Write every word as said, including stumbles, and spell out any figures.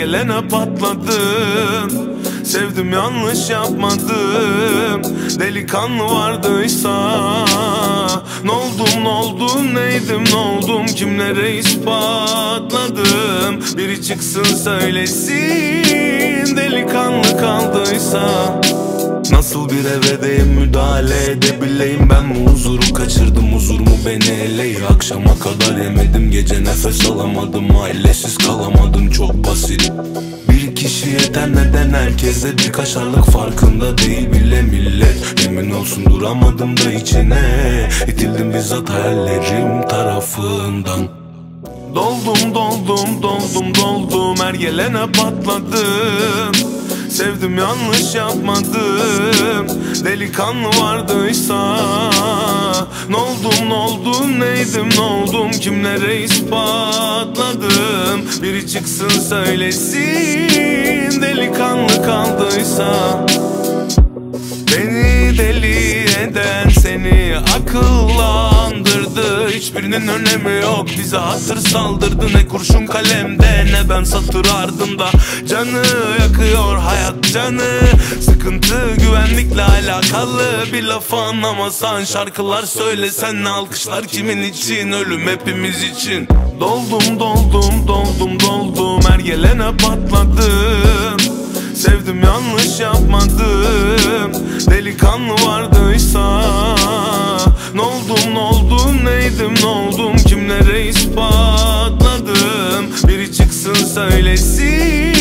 ergelene patladım. Sevdim yanlış yapmadım, delikanlı vardıysa. N'oldum n'oldum neydim n'oldum, kimlere ispatladım. Biri çıksın söylesin, delikanlı kaldıysa. Nasıl bir evedeyim, müdahale edebileyim? Ben mi huzuru kaçırdım, huzur mu beni eleyi? Akşama kadar yemedim, gece nefes alamadım, ailesiz kalamadım, çok basit. Bir kişi yeter, neden herkese bir kaşarlık farkında değil bile millet. Emin olsun duramadım da içine, itildim bizzat hayallerim tarafından. Doldum doldum doldum doldum, ergelene patladım. Sevdim yanlış yapmadım, delikanlı vardıysa. N'oldum n'oldum neydim n'oldum, kimlere ispatladım. Biri çıksın söylesin, delikanlı kaldıysa. Beni deli eden seni akıllandırdı. Hiçbirinin önemi yok, bize hatır saldırdı. Ne kurşun kalemde ne ben satır ardında. Canı yakıyor hayat canı, sıkıntı güvenlikle alakalı. Bir laf anlamasan şarkılar söylesen, ne alkışlar kimin için? Ölüm hepimiz için. Doldum doldum doldum doldum, ergelene patladım. Sevdim yanlış yapmadım, delikanlı vardıysa. N'oldum n'oldum neydim n'oldum, kimlere ispatladım. Biri çıksın söylesin,